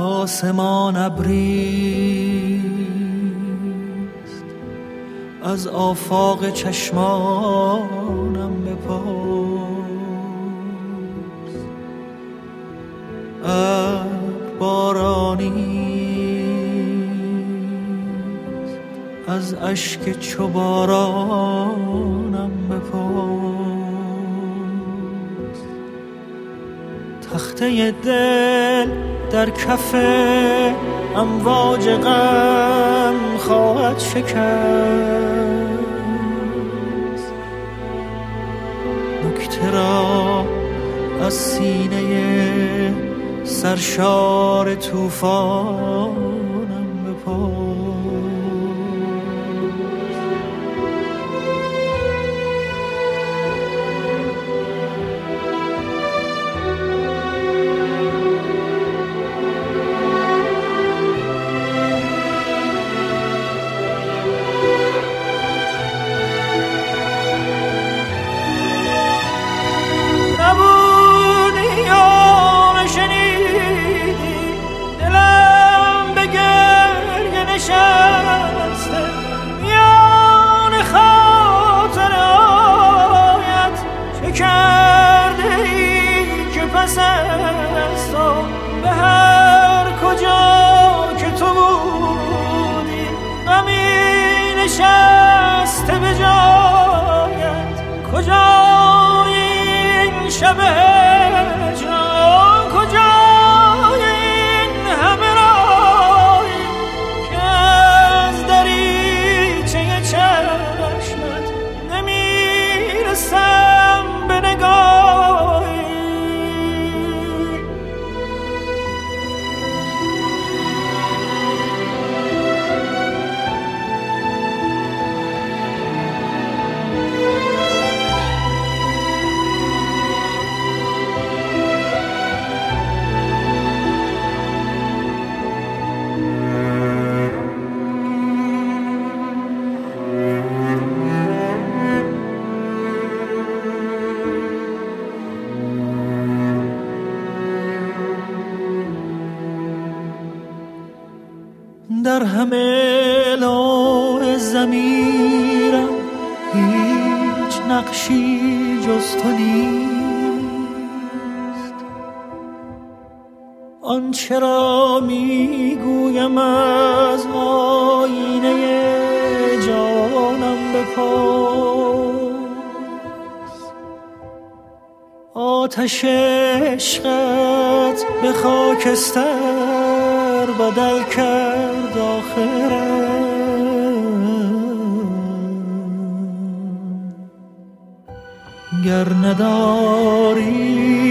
آسمان ابریست، از آفاق چشمانم بپرس. ابر بارانیست، از اشک چو بارانم بپرس. تخته دل در کف امواج غم خواهد شکست، نکته را از سینه سرشار طوفانم بپرس. به هر کجا که تو بودی غمی نشسته به جایت. کجای این شب هجران، کجای این همه رایی که از دریچه چشمت نمیرسم به نگاهی. در همه لوح ضمیرم هیچ نقشی جز تو نیست. آنچه را میگویم از آینه جانم بپرس. آتش عشقت به خاکستر بدل کرد آخرم. گر نداری